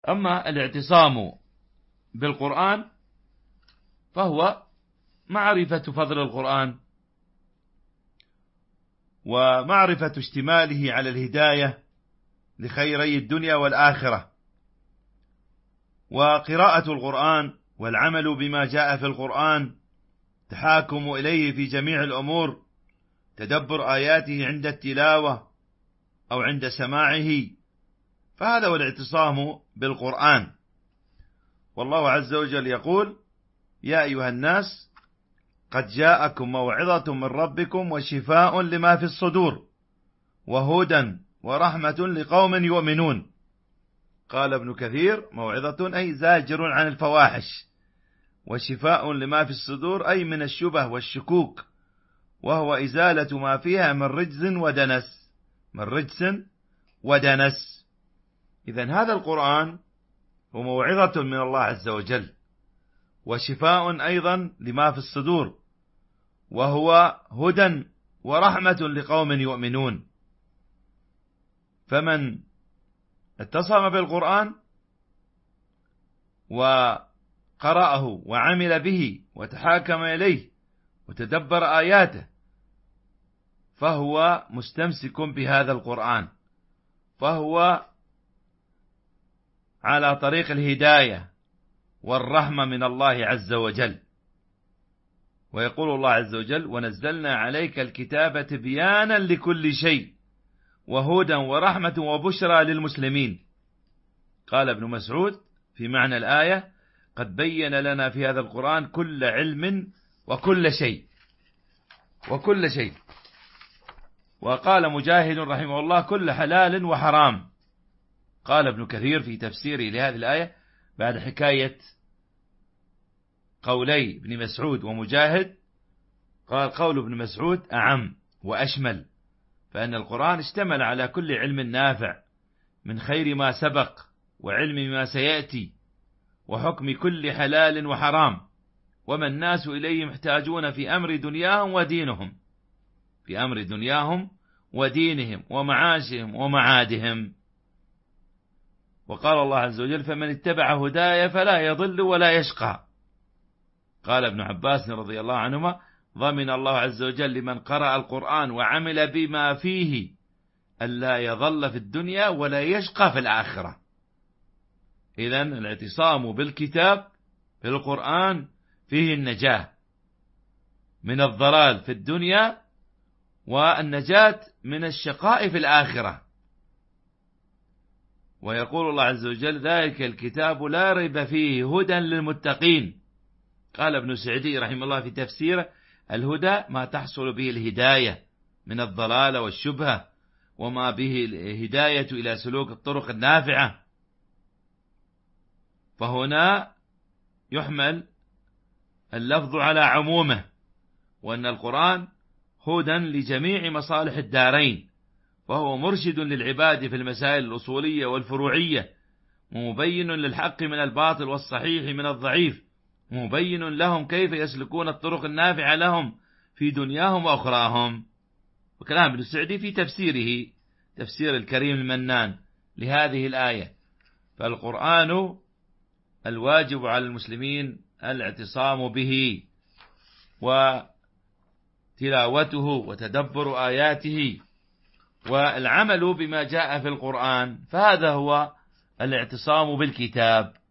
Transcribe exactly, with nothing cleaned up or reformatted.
أما الاعتصام بالقرآن فهو معرفة فضل القرآن ومعرفة اشتماله على الهداية لخيري الدنيا والآخرة، وقراءة القرآن والعمل بما جاء في القرآن، تحاكم إليه في جميع الأمور، تدبر آياته عند التلاوة أو عند سماعه، فهذا هو الاعتصام بالقرآن. والله عز وجل يقول: يا أيها الناس قد جاءكم موعظة من ربكم وشفاء لما في الصدور وهدى ورحمة لقوم يؤمنون. قال ابن كثير: موعظة أي زاجر عن الفواحش، وشفاء لما في الصدور أي من الشبه والشكوك، وهو إزالة ما فيها من رجز ودنس من رجس ودنس. إذن هذا القرآن هو موعظة من الله عز وجل، وشفاء أيضا لما في الصدور، وهو هدى ورحمة لقوم يؤمنون. فمن اتصم بالقرآن وقرأه وعمل به وتحاكم إليه وتدبر آياته فهو مستمسك بهذا القرآن، فهو على طريق الهداية والرحمة من الله عز وجل. ويقول الله عز وجل: ونزلنا عليك الكتاب تبيانا لكل شيء وهدى ورحمة وبشرى للمسلمين. قال ابن مسعود في معنى الآية: قد بين لنا في هذا القرآن كل علم وكل شيء وكل شيء. وقال مجاهد رحمه الله: كل حلال وحرام. قال ابن كثير في تفسيره لهذه الآية بعد حكاية قولي ابن مسعود ومجاهد، قال: قول ابن مسعود أعم وأشمل، فإن القرآن اشتمل على كل علم نافع من خير ما سبق وعلم ما سيأتي وحكم كل حلال وحرام، وما الناس إليه محتاجون في أمر دنياهم ودينهم في أمر دنياهم ودينهم ومعاشهم ومعادهم. وقال الله عز وجل: فمن اتبع هداي فلا يضل ولا يشقى. قال ابن عباس رضي الله عنهما: ضمن الله عز وجل لمن قرأ القرآن وعمل بما فيه ألا يضل في الدنيا ولا يشقى في الآخرة. إذن الاعتصام بالكتاب في القرآن فيه النجاة من الضلال في الدنيا والنجاة من الشقاء في الآخرة. ويقول الله عز وجل: ذلك الكتاب لا ريب فيه هدى للمتقين. قال ابن سعدي رحمه الله في تفسيره: الهدى ما تحصل به الهداية من الضلال والشبهة، وما به الهداية إلى سلوك الطرق النافعة. فهنا يحمل اللفظ على عمومه، وأن القرآن هدى لجميع مصالح الدارين، وهو مرشد للعباد في المسائل الأصولية والفروعية، مبين للحق من الباطل والصحيح من الضعيف، مبين لهم كيف يسلكون الطرق النافعة لهم في دنياهم وأخراهم. وكلام ابن السعدي في تفسيره تفسير الكريم المنان لهذه الآية. فالقرآن الواجب على المسلمين الاعتصام به وتلاوته وتدبر آياته والعمل بما جاء في القرآن، فهذا هو الاعتصام بالكتاب.